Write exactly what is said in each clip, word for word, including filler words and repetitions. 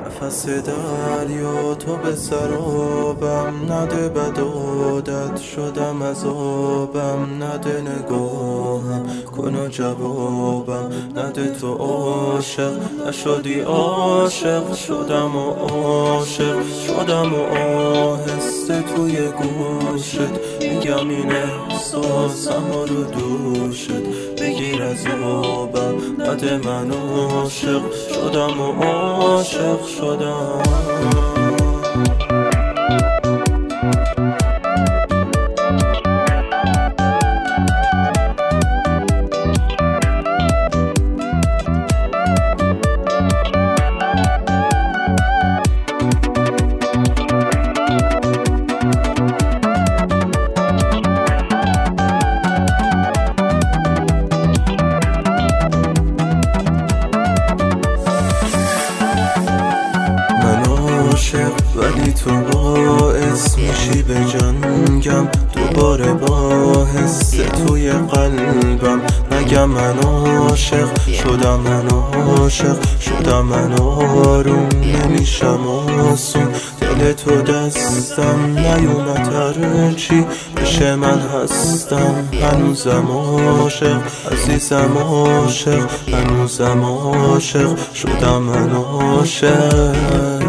نفس دریا تو به سرابم نده، بد عادت شدم عذابم نده، نگاهم کن و جوابم نده. تو عاشق نشدی عاشق شدم و عاشق شدم و آهسته توی گوشت میگم این احساسم رو دوشت بگیر عذابم نده. من عاشق شدم و عاشق شدم. ولی تو باعث میشی به جنگم دوباره با حس توی قلبم نگم من عاشق شدم، من عاشق شدم، من آروم نمیشم آسون. دل تو دستم نیومد هرچی بشه من هستم هنوزم عاشق عزیزم عاشق هنوزم عاشق شدم من عاشق.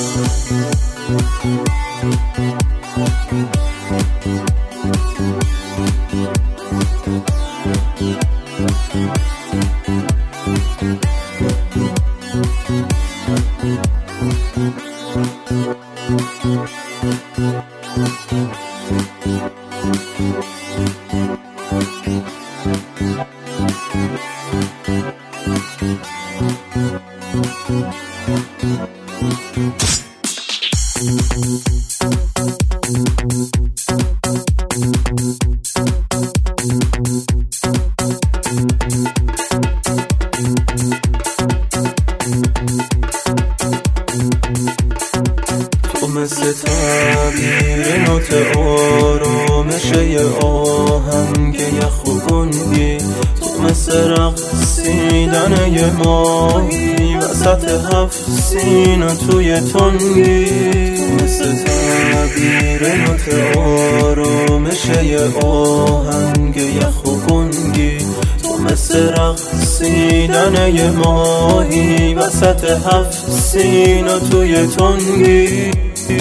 تو مثل تعبیر نوت آرامشه ی آهنگ یخ و گنگی، تو مثل رقصیدن ی ماهی وسط هفت سینه توی تنگی. تو مثل تعبیر نوت آرامشه ی آهنگ یخ و گنگی، مثل رقصیدن ی ماهی وسط هفت سینه توی تنگی.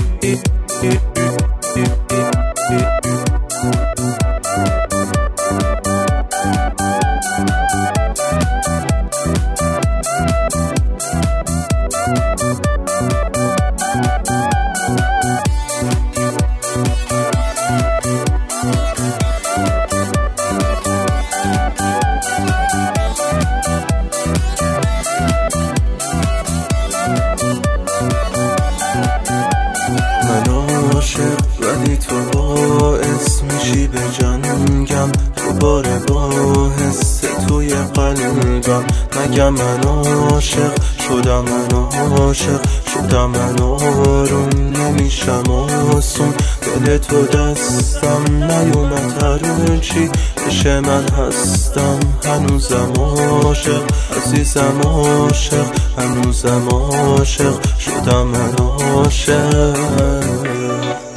ولی تو باعث میشی به جنگم دوباره با حس توی قلبم نگم من عاشق شدم، من عاشق شدم، من آروم نمیشم آسون. دل تو دستم نیومد هرچی بشه من هستم هنوزم عاشق عزیزم عاشق هنوزم عاشق شدم من عاشق.